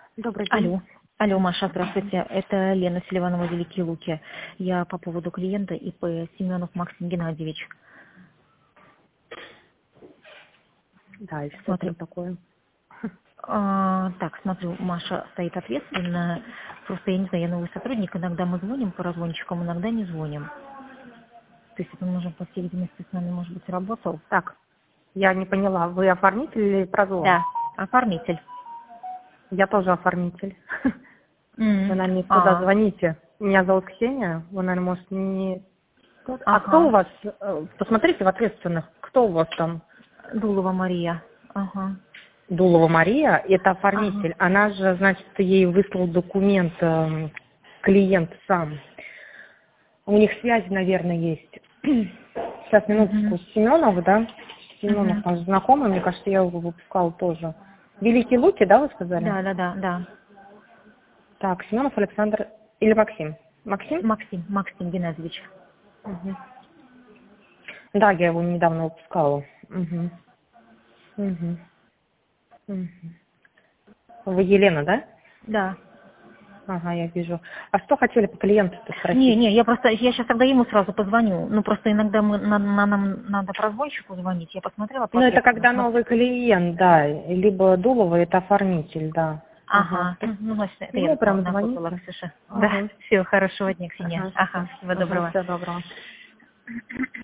Добрый день. Алло. Алло, Маша, здравствуйте. Это Лена Селиванова, Великие Луки. Я по поводу клиента ИП Семенов Максим Геннадьевич. Да, и что Смотрю. там такое? Так, смотрю, Маша стоит ответственная. Просто, я не знаю, я новый сотрудник. Иногда мы звоним по разводчикам, иногда не звоним. То есть это нужно, по всей видимости, с нами, может быть, работал. Так, я не поняла, вы оформитель или прозвон? Да, оформитель. Я тоже оформитель. Вы, наверное, не туда А, звоните. Меня зовут Ксения. Вы, наверное, может, не... А кто у ага. вас? Посмотрите в ответственных. Кто у вас там? Дулова Мария. Ага. Дулова Мария. Это Ага. оформитель. Она же, значит, ей выслал документ клиент сам. У них связи, наверное, есть. Сейчас, минуточку. Угу. Семенов, да? Семенов Угу. наш знакомый, мне кажется, я его выпускала тоже. Великие Луки, да, вы сказали? Да. Так, Семенов Александр или Максим? Максим? Максим Геннадьевич. Мгм. Да, я его недавно выпускала. Мгм. Мгм. Мгм. Вы Елена, да? Да. Ага, я вижу. А что хотели по клиенту-то спросить? Не, я сейчас тогда ему сразу позвоню. Ну, просто иногда нам надо прозвонщику звонить. Я посмотрела по Ну, это ответственному. когда новый клиент, да, либо Дулова, это оформитель, да. Ага. Ага. Ну, значит, это я Ну, прям напутала, звоните. Ксюша. Да. Ага. Все, хорошего дня, Ксения. Ага. Ага, всего Ага, доброго. всего доброго.